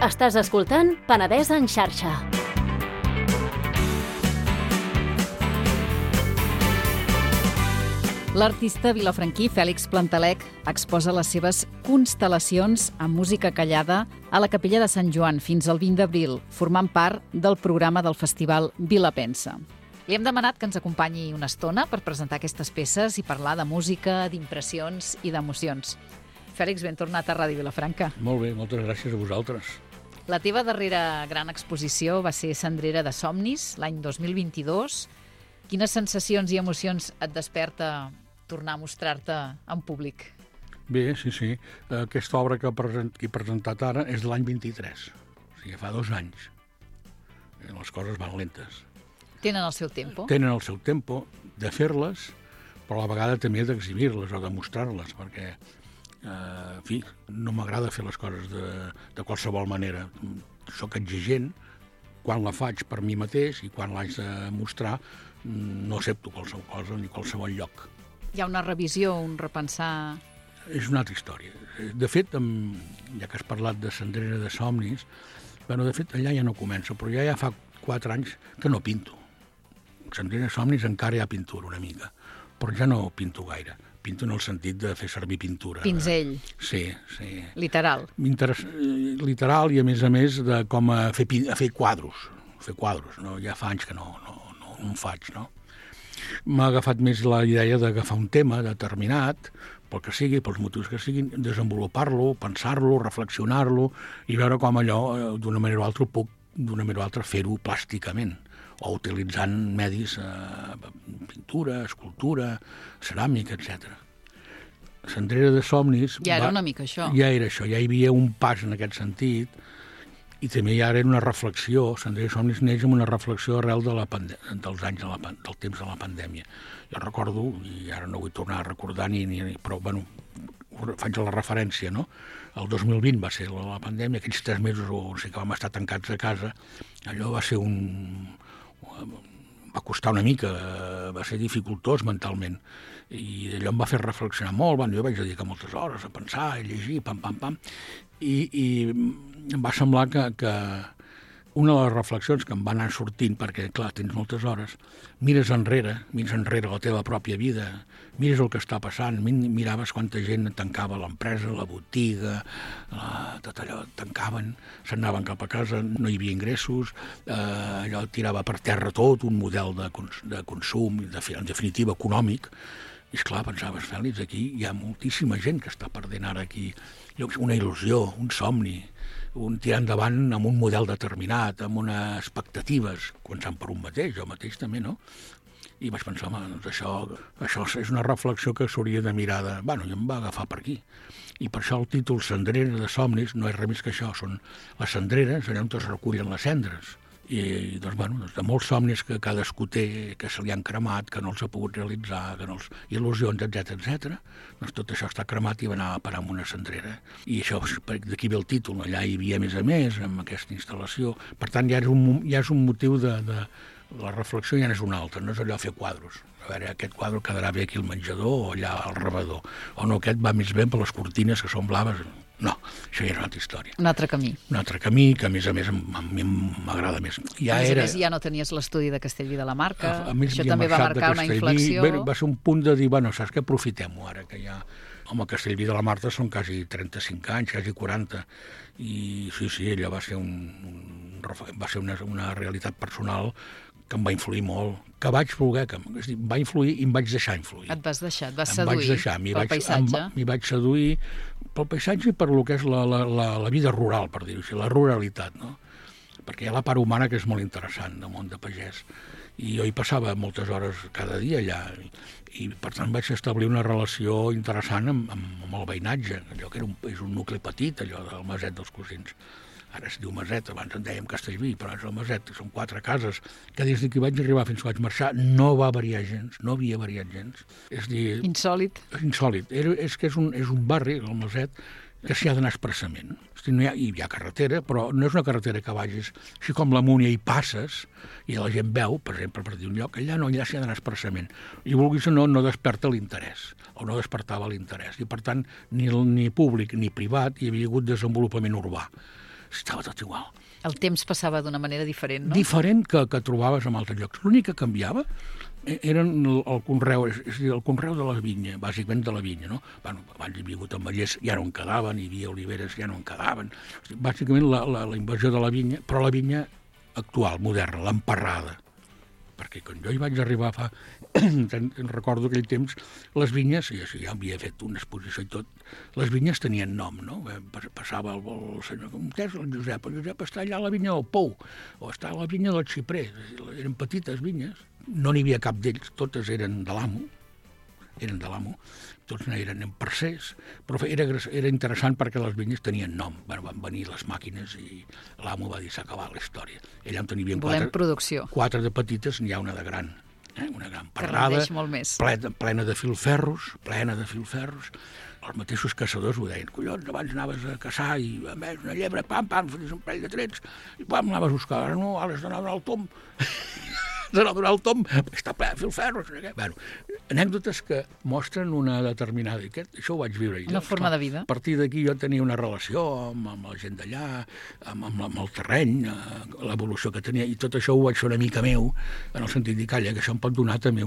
Estàs escoltant Penedès en xarxa. L'artista vilafranquí Fèlix Plantalec exposa les seves constel·lacions amb música callada a la Capella de Sant Joan fins al 20 d'abril, formant part del programa del festival Vilapensa. Li hem demanat que ens acompanyi una estona per presentar aquestes peces i parlar de música, d'impressions i d'emocions. Fèlix, ben tornat a Ràdio Vilafranca. Molt bé, moltes gràcies a vosaltres. La teva darrera gran exposició va ser Cendrera de somnis, l'any 2022. Quines sensacions i emocions et desperta tornar a mostrar-te en públic? Bé, sí. Aquesta obra que he presentat ara és de l'any 23, o sigui, fa 2 anys. Les coses van lentes. Tenen el seu tempo? Tenen el seu tempo de fer-les, però a la vegada també d'exhibir-les o de mostrar-les, perquè, en fi, no m'agrada fer les coses de qualsevol manera. Soc exigent quan la faig per mi mateix i quan l'haig de mostrar no accepto qualsevol cosa ni qualsevol lloc. Hi ha una revisió, un repensar... És una altra història. De fet, ja que has parlat de Cendrera de somnis, de fet, allà ja no comença, però ja fa 4 anys que no pinto. Cendrera de somnis encara hi ha pintura una mica, però ja no pinto gaire. Pinto en el sentit de fer servir pintura. Pinzell. Sí. Literal. Literal i, a més, de com a fer quadros. Fer quadros, no? Ja fa anys que no en faig, no? M'ha agafat més la idea d'agafar un tema determinat, pel que sigui, pels motius que siguin, desenvolupar-lo, pensar-lo, reflexionar-lo i veure com allò, d'una manera o altra, puc fer-ho plàsticament, o utilitzant medis, pintura, escultura, ceràmica, etc. Cendrera de somnis... Ja era una mica això. Ja era això, ja hi havia un pas en aquest sentit, i també ja era una reflexió. Cendrera de somnis neix amb una reflexió arrel dels anys del temps de la pandèmia. Jo recordo, i ara no vull tornar a recordar però faig la referència, no? El 2020 va ser la pandèmia, aquells 3 mesos que vam estar tancats a casa, allò va ser va costar una mica, va ser dificultós mentalment, i allò em va fer reflexionar molt. Jo vaig dedicar moltes hores a pensar, a llegir, pam, i em va semblar que una de les reflexions que em van anar sortint, perquè, clar, tens moltes hores, mires enrere la teva pròpia vida, mires el que està passant, miraves quanta gent tancava l'empresa, la botiga, tot allò, tancaven, se'n anaven cap a casa, no hi havia ingressos, allò tirava per terra tot un model de consum, en definitiva econòmic, i esclar, pensaves, Fèlix, aquí hi ha moltíssima gent que està perdent ara aquí una il·lusió, un somni, un tirar endavant amb un model determinat, amb unes expectatives, començant per un mateix, jo mateix també, no? I vaig pensar, doncs això és una reflexió que s'hauria de mirar i em va agafar per aquí. I per això el títol Cendrera de somnis no és res més que això, són les cendreres, allà on es recullen les cendres. I doncs, de molts somnis que cadascú té, que se li han cremat, que no els ha pogut realitzar, il·lusions, etc. Doncs tot això està cremat i va anar a parar amb una cendrera. I això, d'aquí ve el títol, allà hi havia més a més, amb aquesta instal·lació. Per tant, ja és un motiu de la reflexió, ja no és una altra, no és allò fer quadros. A veure, aquest quadre quedarà bé aquí al menjador o allà al rebedor. O no, aquest va més bé per les cortines que són blaves. No, això ja és una altra història. Un altre camí. Un altre camí que, a més, a mi m'agrada més. A més, ja no tenies l'estudi de Castellví de la Marca. Això també va marcar una inflexió. Va ser un punt de dir, saps què, aprofitem-ho ara, que ja... Home, Castellví de la Marca són quasi 35 anys, quasi 40. I sí, allò va ser una realitat personal que em va influir molt, que vaig voler, és dir, em va influir i em vaig deixar influir. Et vas seduir pel paisatge? M'hi vaig seduir pel paisatge i per lo que és la vida rural, per dir-ho així, la ruralitat, no? Perquè hi ha la part humana que és molt interessant del món de pagès. I jo hi passava moltes hores cada dia allà, i per tant vaig establir una relació interessant amb el veïnatge, allò que és un nucli petit, allò del Maset dels Cosins. Ara es diu Maset, abans en dèiem Castellví, però és el Maset, són 4 cases, que des que vaig arribar fins que vaig marxar no va variar gens, no havia variat gens. És dir... Insòlit. Insòlit. És que és un barri, el Maset, que s'hi ha d'anar expressament. No hi ha carretera, però no és una carretera que vagis així com la Múnia i passes, i la gent veu, per exemple, per dir un lloc, allà s'hi ha d'anar expressament. I vulguis o no desperta l'interès, o no despertava l'interès. I per tant, ni públic ni privat hi havia hagut desenvolupament urbà. estava tot igual. El temps passava d'una manera diferent, no? Diferent que trobaves en altres llocs. L'únic que canviava eren el conreu, és a dir, el conreu de la vinya, bàsicament de la vinya, no? Bueno, abans hi havia hagut ametllers, ja no en quedaven, hi havia oliveres, ja no en quedaven. O sigui, bàsicament la invasió de la vinya, però la vinya actual, moderna, l'emparrada. Perquè quan jo hi vaig arribar fa... recordo aquell temps, les vinyes, i ja havia fet una exposició i tot, les vinyes tenien nom, no? Passava el senyor, com és el Josep està allà a la vinya del Pou, o està a la vinya del Xiprer, eren petites vinyes, no n'hi havia cap d'ells, totes eren de l'amo, tots eren en parcers, però era interessant perquè les vinyes tenien nom. Van venir les màquines i l'amo va dir s'ha acabat la història. Allà on n'hi havia quatre de petites, n'hi ha una de gran. Una gran parrada, plena de filferros, els mateixos caçadors ho deien, collons, abans anaves a caçar i a més una llebre, pam, feies un parell de trets i pam, anaves a buscar, ara no, ara has d'anar a donar el tomb està ple de filferros. Bueno, anècdotes que mostren una determinada... Això ho vaig viure. Una forma de vida. A partir d'aquí jo tenia una relació amb la gent d'allà, amb el terreny, l'evolució que tenia, i tot això ho vaig fer una mica meu, en el sentit de que això em pot donar també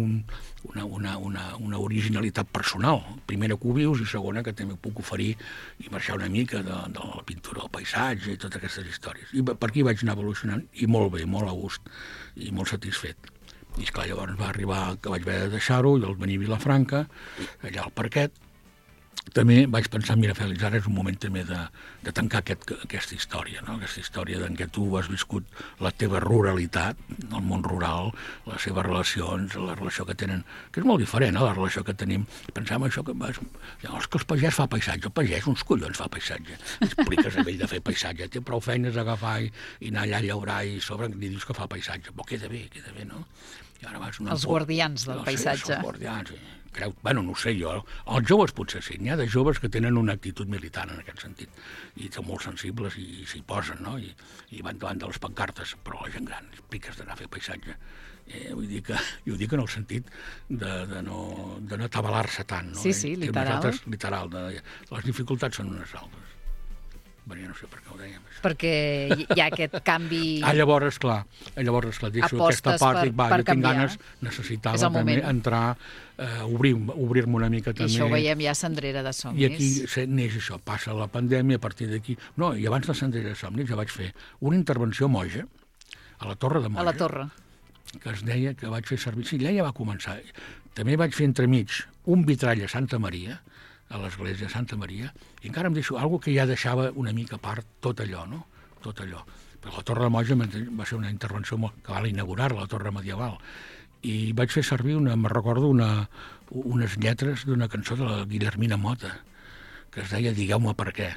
una originalitat personal. Primera, que ho vius, i segona, que també puc oferir i marxar una mica de la pintura del paisatge i totes aquestes històries. I per aquí vaig anar evolucionant, i molt bé, molt a gust, i molt satisfet. I esclar, llavors va arribar que vaig haver de deixar-ho, i el venir a Vilafranca, allà al Parquet. També vaig pensar, mira, Fèlix, ara és un moment també de tancar aquesta història, no? Aquesta història en què tu has viscut la teva ruralitat, el món rural, les seves relacions, la relació que tenen, que és molt diferent, la relació que tenim. Pensem això que llavors que el pagès fa paisatge, el pagès uns collons fa paisatge. Expliques a ell de fer paisatge, té prou feines a agafar i anar allà a llaurar i sobre li dius que fa paisatge, però queda bé, no? I ara els guardians del paisatge. Els guardians, bueno, no ho sé jo. Els joves potser sí. N'hi ha de joves que tenen una actitud militar en aquest sentit. I són molt sensibles i s'hi posen, no? I van davant de les pancartes. Però la gent gran, expliques d'anar a fer paisatge. Vull dir que, jo ho dic en el sentit de no atabalar-se tant, no? Sí, literal. Literal. Les dificultats són unes altres. Bé, no sé per què ho dèiem, això. Perquè hi ha aquest canvi... Llavors, esclar, deixo aquesta part, jo tinc ganes, necessitava també entrar, obrir-me una mica també. I això ho veiem ja a Cendrera de Somnis. I aquí neix això, passa la pandèmia, a partir d'aquí... No, i abans de Cendrera de Somnis ja vaig fer una intervenció moja, a la Torre de Moja. A la Torre. Que es deia que vaig fer servir... Sí, allà ja va començar. També vaig fer entremig un vitrall a Santa Maria, a l'església de Santa Maria, i encara em deixo alguna que ja deixava una mica a part tot allò, no? Tot allò. Però la Torre de Moja va ser una intervenció que va inaugurar la Torre Medieval, i vaig fer servir, me'n recordo, unes lletres d'una cançó de la Guillermina Mota, que es deia Digueu-me per què.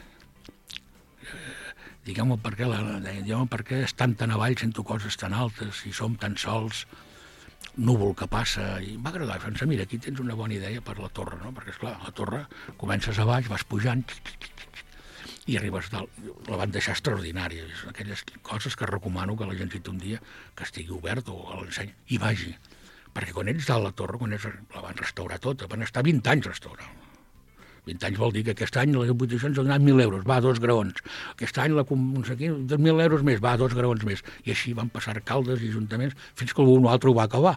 Digueu-me per què estan tan avall, sento coses tan altes, i som tan sols, núvol que passa, i m'ha agradat. Pensa, mira, aquí tens una bona idea per la torre, no? Perquè, esclar, la torre, comences a baix, vas pujant, i arribes dalt. La van deixar extraordinària. Aquelles coses que recomano que la gent, si té un dia, que estigui obert o l'enseny, i vagi. Perquè quan ets dalt la torre, la van restaurar tota, van estar 20 anys restaurant. 20 anys vol dir que aquest any les oposicions han donat 1.000 euros, va, 2 graons. Aquest any no sé què, 2.000 euros més, va, 2 graons més. I així van passar alcaldes i ajuntaments fins que un o altre ho va acabar.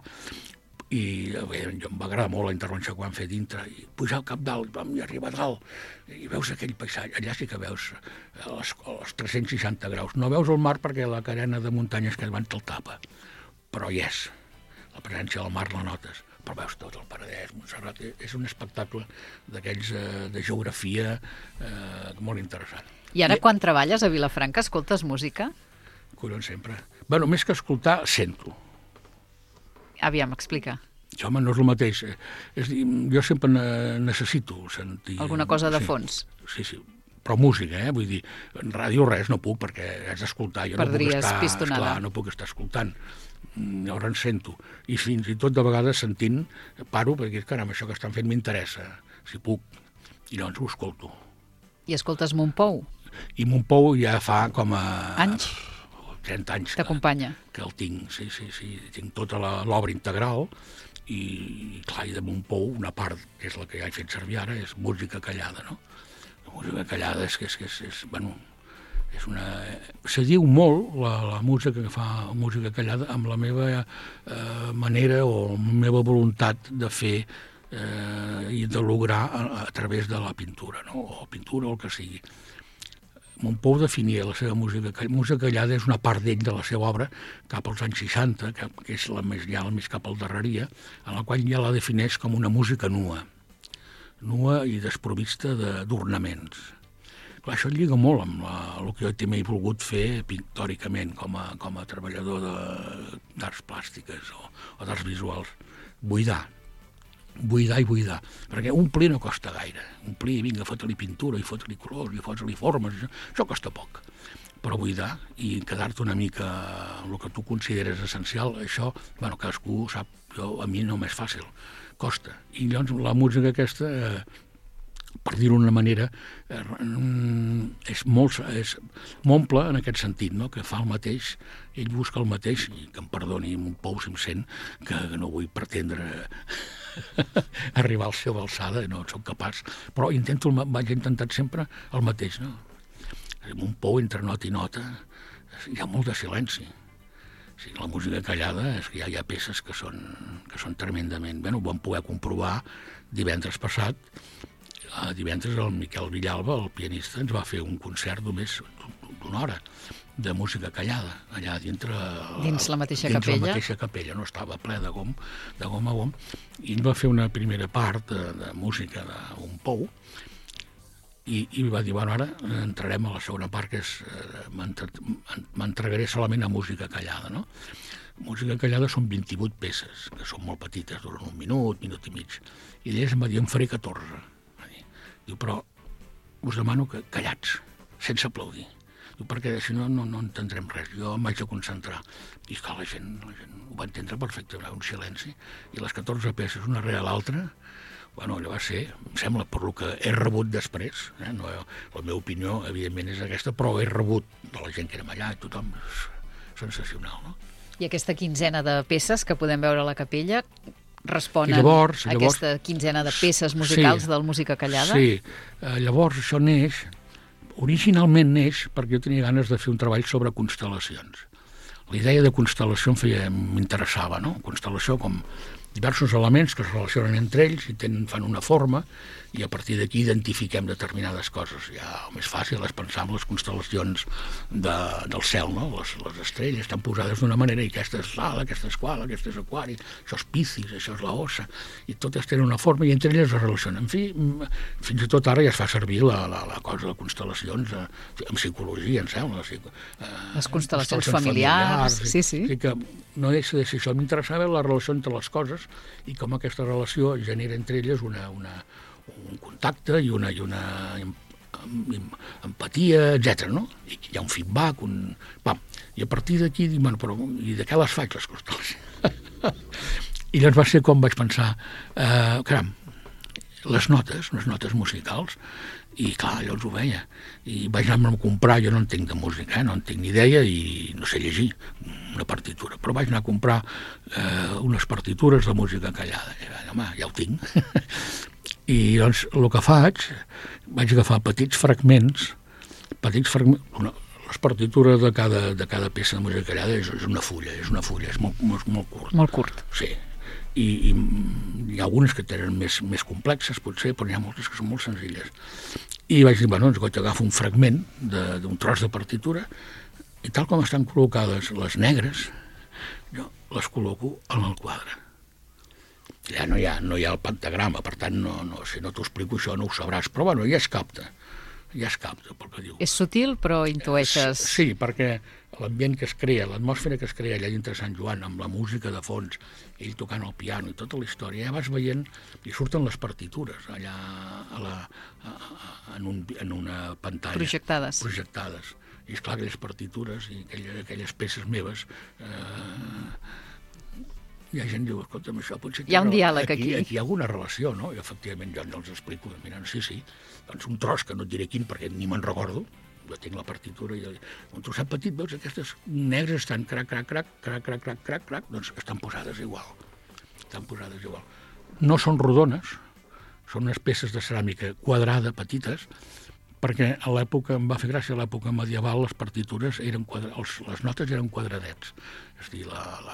I bé, jo em va agradar molt la intervenció que van fer dintre. I pujar al cap dalt, vam arribar a dalt, i veus aquell paisatge. Allà sí que veus els 360 graus. No veus el mar perquè la carena de muntanyes que abans te'l tapa. Però hi és. La presència del mar la notes. Però veus tot el Penedès, Montserrat, és un espectacle d'aquells de geografia molt interessant. I ara, quan treballes a Vilafranca, escoltes música? Collons, sempre. Bueno, més que escoltar, sento. Aviam, explica. Això, home, no és el mateix. És dir, jo sempre necessito sentir... Alguna cosa de fons? Sí. Però música, vull dir, en ràdio res, no puc, perquè has d'escoltar. Perdries pistonada. Esclar, no puc estar escoltant. Llavors en sento. I fins i tot de vegades sentint, paro, perquè caram, això que estan fent m'interessa, si puc. I llavors ho escolto. I escoltes Montpou? I Montpou ja fa com a... Anys? 30 anys. T'acompanya? Que el tinc, sí. Tinc tota l'obra integral i, clar, i de Montpou, una part, que és la que ja he fet servir ara, és música callada, no? La música callada és bueno, Se diu molt la música que fa música callada amb la meva manera o la meva voluntat de fer i de lograr a través de la pintura, no? O pintura o el que sigui. Montpou definia la seva música callada, és una part d'ell de la seva obra cap als anys 60, que és la més cap al darreria, en la qual ja la defineix com una música nua i desprovista d'ornaments. Clar, això lliga molt amb el que jo també he volgut fer pictòricament com a treballador d'arts plàstiques o d'arts visuals. Buidar, perquè omplir no costa gaire. Omplir, vinga, fota-li pintura, i fota-li colors, i fota-li formes, això costa poc. Però buidar i quedar-te una mica amb el que tu consideres essencial, això, bueno, cadascú sap, a mi no m'és fàcil, costa. I llavors la música aquesta, per dir-ho d'una manera, m'omple en aquest sentit, no? Que fa el mateix, ell busca el mateix, i que em perdoni Montpou si em sent, que no vull pretendre arribar a la seva alçada, no soc capaç, però vaig intentat sempre el mateix, no? Montpou, entre nota i nota, hi ha molt de silenci. Sí, la música callada és que hi ha peces que són tremendament... Bé, ho vam poder comprovar divendres passat. Divendres el Miquel Villalba, el pianista, ens va fer un concert només d'una hora de música callada, allà dintre... Dins la mateixa capella? Dins la mateixa capella, no? Estava ple de gom a gom, i ell va fer una primera part de música d'un pou, i va dir, bueno, ara entrarem a la segona part, que és... m'entregaré solament a música callada, no? Música callada són 28 peces, que són molt petites, duren un minut i mig. I d'elles em va dir, en faré 14. Diu, però us demano que callats, sense aplaudir. Diu, perquè si no, no entendrem res. Jo em vaig a concentrar. I clar, la gent ho va entendre perfectament, un silenci. I les 14 peces, una rere l'altra, bueno, allò va ser, em sembla, per lo que he rebut després, no, la meva opinió, evidentment, és aquesta, però he rebut de la gent que érem allà, i tothom, sensacional, no? I aquesta quinzena de peces que podem veure a la capella responen llavors, a aquesta quinzena de peces musicals del Música Callada? Sí, llavors això originalment neix perquè jo tenia ganes de fer un treball sobre constel·lacions. La idea de constel·lació m'interessava, no? Constel·lació com diversos elements que es relacionen entre ells i fan una forma, i a partir d'aquí identifiquem determinades coses. Ja el més fàcil és pensar en les constel·lacions del cel, no? Les estrelles estan posades d'una manera, i aquesta és l'ala, aquesta és quala, aquesta és aquari, això és Piscis, això és la Ossa, i totes tenen una forma i entre elles es relacionen. En fi, fins i tot ara ja es fa servir la cosa de constel·lacions en psicologia, em sembla. Les constel·lacions familiars, sí. O que no deixa de ser això. M'interessava la relació entre les coses i com aquesta relació genera entre elles un contacte i una empatia, etc. No? I hi ha un feedback, i a partir d'aquí dic, bueno, però i de què les faig, les constel·lacions? I llavors va ser com vaig pensar, caram, les notes musicals, i clar, llavors ho veia, i vaig anar a comprar, jo no entenc de música, no entenc ni idea i no sé llegir una partitura, però vaig anar a comprar unes partitures de música callada, i home, ja ho tinc. I doncs el que vaig agafar petits fragments, les partitures de cada peça de música callada és una fulla, és molt curt. Molt curt. Sí, i hi ha algunes que tenen més complexes, potser, però n'hi ha moltes que són molt senzilles. I vaig dir, bueno, doncs agafo un fragment d'un tros de partitura, i tal com estan col·locades les negres, jo les col·loco en el quadre. Ja no hi ha el pentagrama, per tant, si no t'ho explico això no ho sabràs, però bueno, ja es capta pel que diu. És sutil, però intueixes... Sí, perquè l'ambient que es crea, l'atmosfera que es crea allà dintre Sant Joan, amb la música de fons, ell tocant el piano i tota la història, ja vas veient, i surten les partitures allà en una pantalla. Projectades. I esclar, aquelles partitures i aquelles peces meves... hi ha gent que diu, escolta'm, això potser... Hi ha un diàleg aquí. Aquí hi ha alguna relació, no? I efectivament jo els explico, miren, sí, doncs un tros que no et diré quin perquè ni me'n recordo, jo tinc la partitura i un trosset petit, veus, aquestes negres estan crac, doncs estan posades igual. No són rodones, són unes peces de ceràmica quadrada, petites, perquè a l'època, em va fer gràcia, a l'època medieval, les partitures eren les notes eren quadradets. És a dir,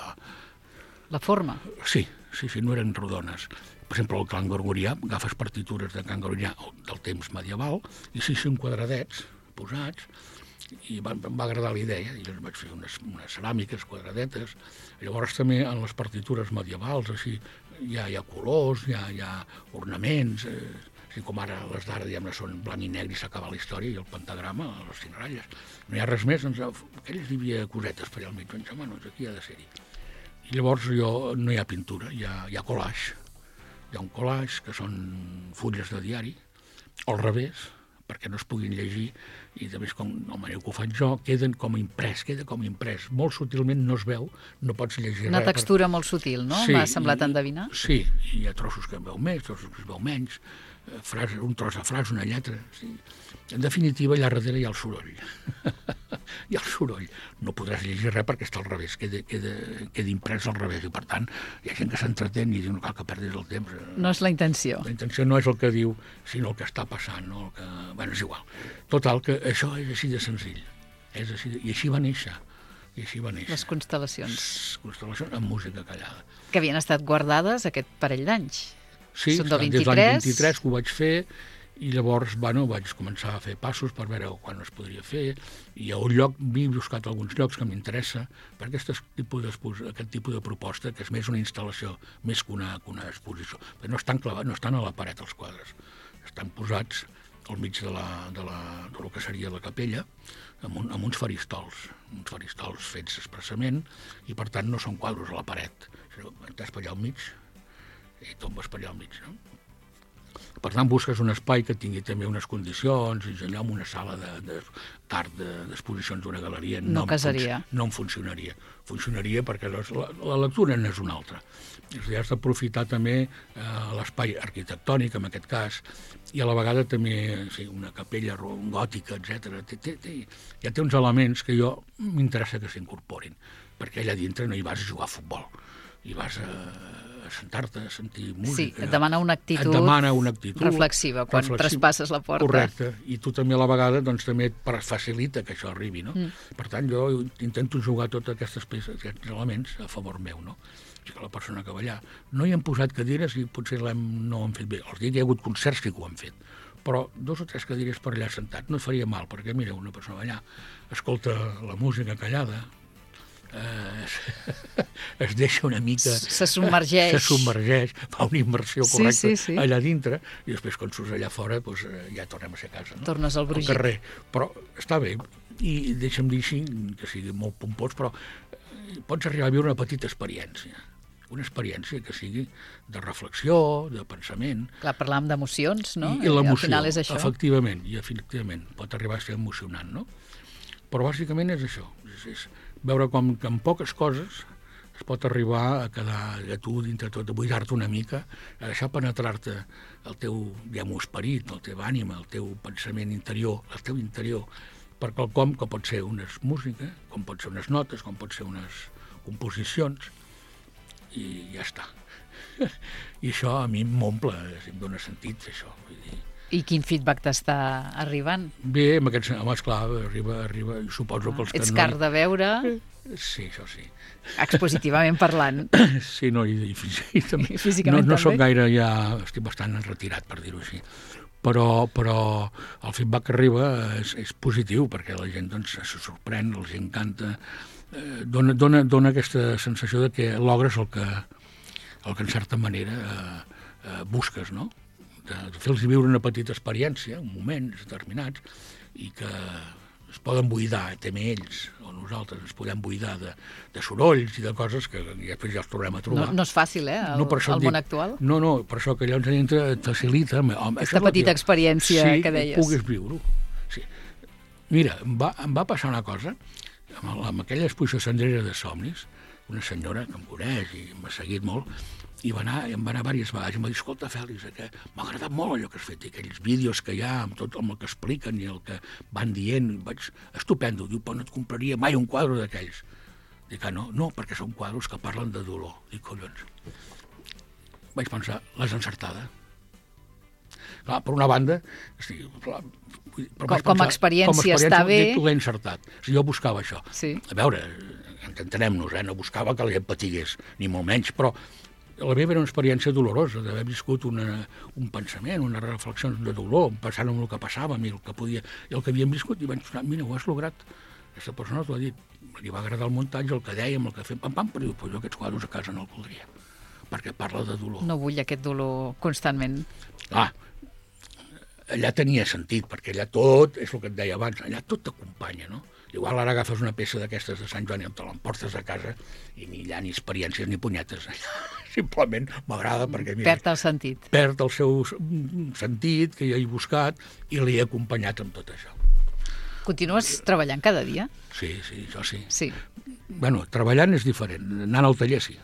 La forma. Sí, no eren rodones. Per exemple, el cant gregorià, agafes partitures de cant gregorià del temps medieval, i sí, són quadradets posats, i em va agradar la idea, i vaig fer unes ceràmiques quadradetes. Llavors també en les partitures medievals, així, hi ha colors, hi ha ornaments, així com ara les d'ara, diguem-ne, són blanc i negre i s'acaba la història, i el pentagrama, les 5 ratlles. No hi ha res més, aquells hi havia cosetes per allà al mig, doncs, home, no, aquí ha de ser-hi. I llavors no hi ha pintura, hi ha collage. Hi ha un collage, que són fulles de diari, al revés, perquè no es puguin llegir, i a més, com la manera que ho faig jo, queda com imprès. Molt sutilment no es veu, no pots llegir res. Una textura molt sutil, no? Sí, m'ha semblat endevinar. Sí, hi ha trossos que en veu més, trossos que es veu menys, un tros de frase, una lletra. Sí. En definitiva, allà darrere hi ha el soroll. Hi ha el soroll. No podràs llegir res perquè està al revés, queda imprès al revés, i per tant hi ha gent que s'entretén i diu no cal que perdis el temps. No és la intenció. La intenció no és el que diu, sinó el que està passant. No? Bueno, és igual. Total, que això és així de senzill. I així va néixer. Les constel·lacions. Constel·lacions amb música callada. Que havien estat guardades aquest parell d'anys. Sí, són del 23. Des de l'any 23 que ho vaig fer, i llavors vaig començar a fer passos per veure quan es podria fer, i a un lloc m'he buscat alguns llocs que m'interessa per aquest tipus de proposta, que és més una instal·lació, més que una exposició. Però no estan clavats, no estan a la paret els quadres, estan posats al mig de lo que seria la capella, amb uns faristols fets expressament, i per tant no són quadros a la paret, estàs per allà al mig, i tombes per allà al mig, no? Per tant, busques un espai que tingui també unes condicions, i allò amb una sala d'art d'exposicions d'una galeria no casaria. No em funcionaria. Funcionaria perquè la lectura n'és una altra. És a dir, has d'aprofitar també l'espai arquitectònic, en aquest cas, i a la vegada també una capella gòtica, etc. Ja té uns elements que jo m'interessa que s'incorporin, perquè allà dintre no hi vas a jugar a futbol, hi vas a sentar-te, a sentir música. Sí, et demana una actitud reflexiva quan traspasses la porta. Correcte, i tu també a la vegada doncs, també et facilita que això arribi, no? Per tant, jo intento jugar totes aquestes peces, aquests elements a favor meu, no? O sigui que la persona que va allà no hi han posat cadires i potser no ho han fet bé. Els dies hi ha hagut concerts que ho han fet, però 2 o 3 cadires per allà sentat no et faria mal, perquè mira, una persona va allà, escolta la música callada, es deixa una mica... Se submergeix, fa una immersió correcta sí. allà dintre, i després quan surts allà fora doncs, ja tornem a ser a casa. No? Tornes al brugit. Al carrer. Però està bé, i deixa'm dir així, que sigui molt pompós, però pots arribar a viure una petita experiència. Una experiència que sigui de reflexió, de pensament. Clar, parlàvem d'emocions, no? I l'emoció, al final és això. efectivament, pot arribar a ser emocionant, no? Però bàsicament és això, és veure com que amb poques coses es pot arribar a quedar a tu dintre tot, a buidar-te una mica, a deixar penetrar-te el teu, diguem-ho, esperit, el teu ànima, el teu pensament interior, el teu interior, per quelcom que pot ser una música, com pot ser unes notes, com pot ser unes composicions, i ja està. I això a mi m'omple, em dóna sentit fer això, vull dir. I quin feedback t'està arribant? Bé, amb aquests, home, esclar, arriba, suposo que els que ets car de veure? Sí, això sí. Expositivament parlant. Sí, no, i també. Físicament no també? soc gaire, ja estic bastant retirat, per dir-ho així. Però el feedback que arriba és positiu, perquè la gent doncs, se sorprèn, els encanta, dona aquesta sensació de que logres el que en certa manera busques, no? De fer-los viure una petita experiència, un moments determinats, i que es poden buidar, també ells o nosaltres ens podem buidar de sorolls i de coses que després ja els tornem a trobar. No és fàcil, el món actual? No, per això que allò et facilita. Aquesta petita experiència que deies. Sí, puguis viure-ho. Sí. Mira, em va passar una cosa, amb aquella exposició cendrera de somnis, una senyora que em coneix i m'ha seguit molt, i em va anar diverses vegades i em va dir, escolta, Fèlix, m'ha agradat molt allò que has fet, i aquells vídeos que hi ha amb tot el que expliquen i el que van dient, estupendo, diu, però no et compraria mai un quadre d'aquells. Dic, no, perquè són quadres que parlen de dolor. Dic, collons. Vaig pensar, l'has encertada. Clar, per una banda, com a experiència està bé. L'he encertat. Jo buscava això. Sí. A veure, entenem-nos, no buscava que la gent patigués, ni molt menys, però la meva era una experiència dolorosa, d'haver viscut un pensament, unes reflexions de dolor, pensant en el que passava, el que podia, i el que havíem viscut, i vaig pensar, mira, ho has lograt. Aquesta persona t'ho ha dit, li va agradar el muntatge, el que dèiem, el que fem, però diu, jo aquests quadres a casa no el voldria, perquè parla de dolor. No vull aquest dolor constantment. Allà tenia sentit, perquè allà tot, és el que et deia abans, allà tot t'acompanya, no? Igual ara agafes una peça d'aquestes de Sant Joan i te l'emportes a casa i ni hi ha ni experiències ni punyetes. Simplement m'agrada perquè... Mira, perd el sentit. Perd el seu sentit, que jo he buscat, i l'he acompanyat amb tot això. Continues treballant cada dia? Sí, això sí. Sí. Bueno, treballant és diferent. Anant al taller, sí.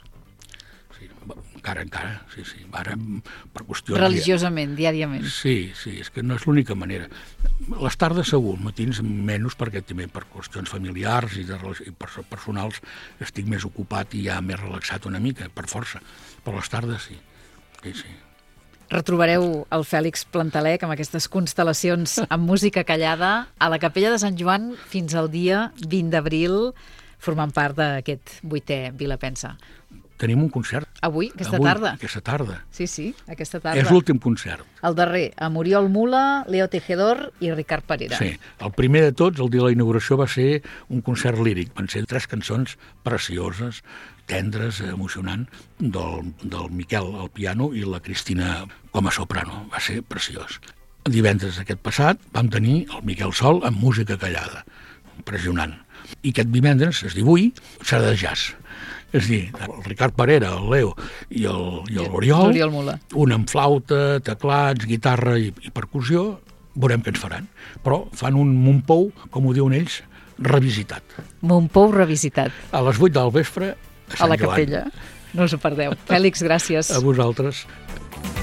Encara, sí. Ara, per qüestions... Religiosament, diàriament. Sí, és que no és l'única manera. Les tardes segur, matins menys, perquè també per qüestions familiars i personals estic més ocupat i ja més relaxat una mica, per força. Però les tardes sí. Retrobareu el Fèlix Plantalec amb aquestes constel·lacions amb música callada a la Capella de Sant Joan fins al dia 20 d'abril, formant part d'aquest 8è Vilapensa. Tenim un concert. Avui, aquesta tarda. Aquesta tarda. Sí, aquesta tarda. És l'últim concert. El darrer, amb Oriol Mula, Leo Tejedor i Ricard Parera. Sí, el primer de tots, el dia de la inauguració, va ser un concert líric. Van ser 3 cançons precioses, tendres, emocionant, del Miquel al piano i la Cristina com a soprano. Va ser preciós. Divendres aquest passat vam tenir el Miquel sol amb música callada. Impressionant. I aquest divendres, es diu avui, serà de jazz. És a dir, el Ricard Parera, el Leo i l'Oriol, Mula. Un amb flauta, teclats, guitarra i percussió, veurem què ens faran. Però fan un Montpou, com ho diuen ells, revisitat. Montpou revisitat. A les 8 del vespre a Sant Joan. A la capella. No us ho perdeu. Fèlix, gràcies. A vosaltres.